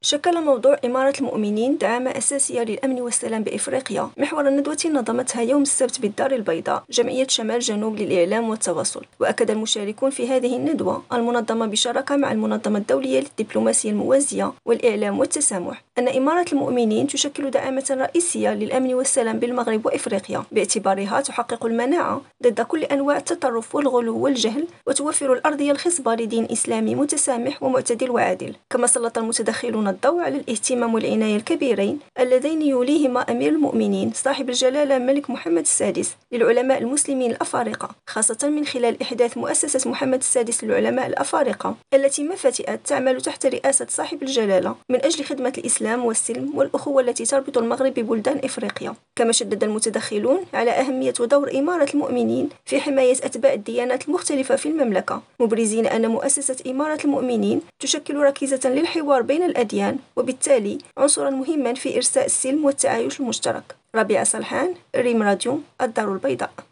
شكل موضوع إمارة المؤمنين دعامة أساسية للأمن والسلام بإفريقيا. محور الندوة نظمتها يوم السبت بالدار البيضاء جمعية شمال جنوب للإعلام والتواصل. وأكد المشاركون في هذه الندوة المنظمة بشراكة مع المنظمة الدولية للدبلوماسية الموازية والإعلام والتسامح أن إمارة المؤمنين تشكل دعامة رئيسية للأمن والسلام بالمغرب وإفريقيا، باعتبارها تحقق المناعة ضد كل أنواع التطرف والغلو والجهل، وتوفر الأرضية الخصبة لدين إسلامي متسامح ومعتدل وعادل. كما سلط المتدخلون الضوء على الاهتمام والعناية الكبيرين اللذين يوليهما أمير المؤمنين صاحب الجلالة الملك محمد السادس للعلماء المسلمين الأفارقة، خاصة من خلال إحداث مؤسسة محمد السادس للعلماء الأفارقة التي ما فتئت تعمل تحت رئاسة صاحب الجلالة من أجل خدمة الإسلام والسلم والأخوة التي تربط المغرب ببلدان إفريقيا. كما شدد المتدخلون على أهمية ودور إمارة المؤمنين في حماية أتباع الديانات المختلفة في المملكة، مبرزين أن مؤسسة إمارة المؤمنين تشكل ركيزة للحوار بين الأديان وبالتالي عنصرا مهما في إرساء السلم والتعايش المشترك. ربيع صلحان، ريم راديو، الدار البيضاء.